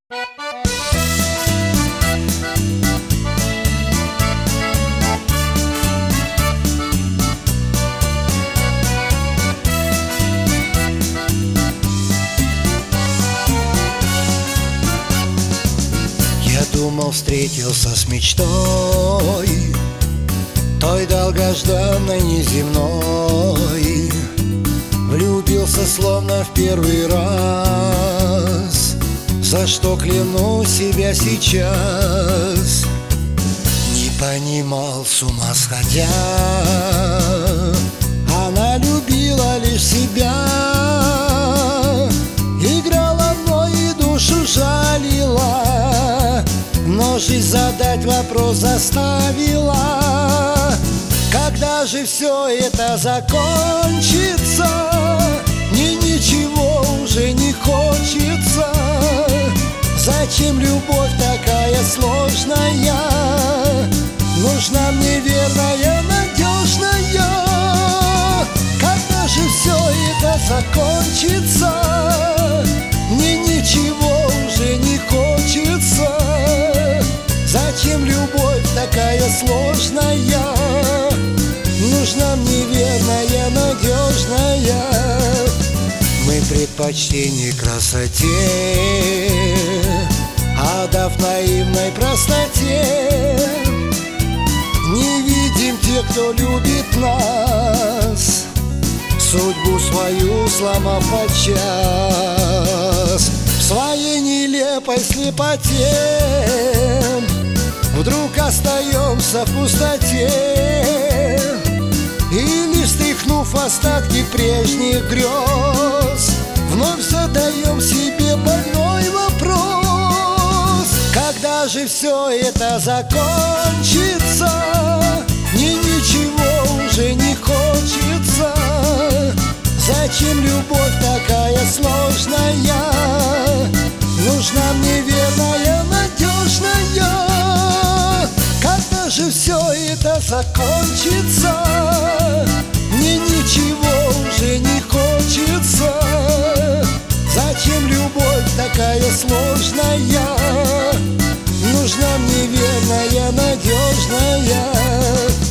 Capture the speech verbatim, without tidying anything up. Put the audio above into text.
Я думал, встретился с мечтой, той долгожданной неземной. Влюбился словно в первый раз, за что кляну себя сейчас. Не понимал, с ума сходя, она любила лишь себя. Играла мной и душу жалила, но жизнь задать вопрос заставила: когда же все это закончится? Мне ничего уже не хочется. Зачем любовь такая сложная? Нужна мне верная, надежная. Когда же все это закончится? Мне ничего уже не хочется. Зачем любовь такая сложная? Нужна мне верная, надежная. Мы предпочтение красоте, отдав наивной простоте. Не видим тех, кто любит нас, судьбу свою сломав подчас. В своей нелепой слепоте вдруг остаемся в пустоте, и лишь стряхнув остатки прежних грез, вновь задаем себе больной вопрос: когда же все это закончится? Мне ничего уже не хочется. Зачем любовь такая сложная? Нужна мне верная, надежная. Когда же все это закончится? Мне ничего уже не хочется. Зачем любовь такая сложная? Нужна мне верная, надежная.